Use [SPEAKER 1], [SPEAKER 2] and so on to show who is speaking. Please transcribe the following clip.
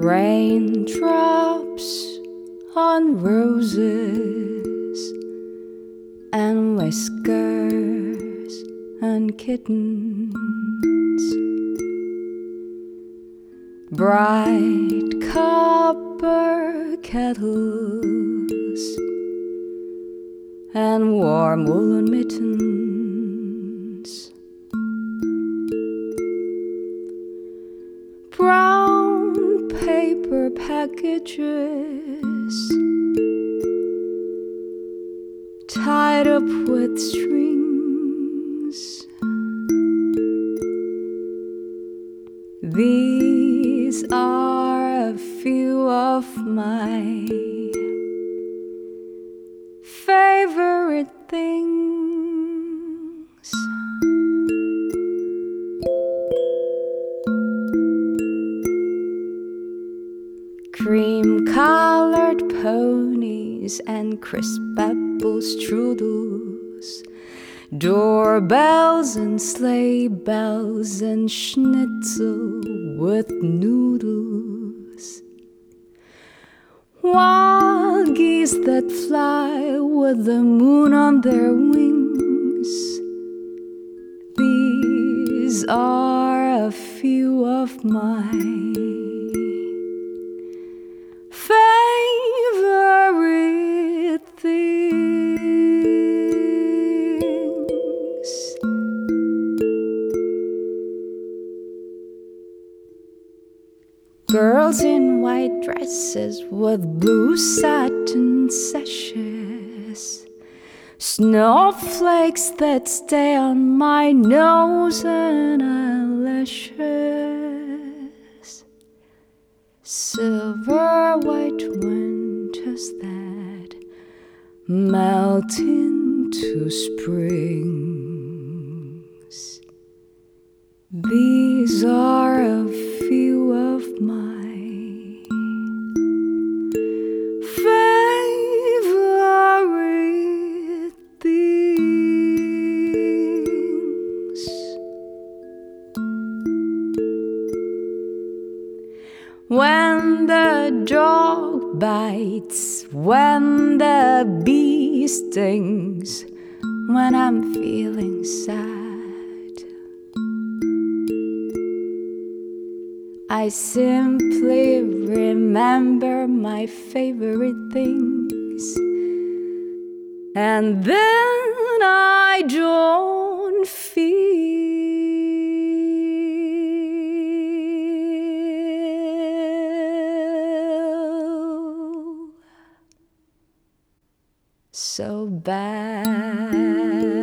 [SPEAKER 1] Raindrops on roses and whiskers and kittens, bright copper kettles and warm woolen mittens, brown paper packages tied up with strings. These are a few of my favorite things. Cream-colored ponies and crisp apple strudels, doorbells and sleigh bells and schnitzel with noodles, wild geese that fly with the moon on their wings. These are a few of my favorite things. Girls in white dresses with blue satin sashes, snowflakes that stay on my nose and eyelashes, silver white winters that melt into springs. These are a few of my favorite things. When the dog bites, when the bee stings, when I'm feeling sad, I simply remember my favorite things, and then I don't feel so bad.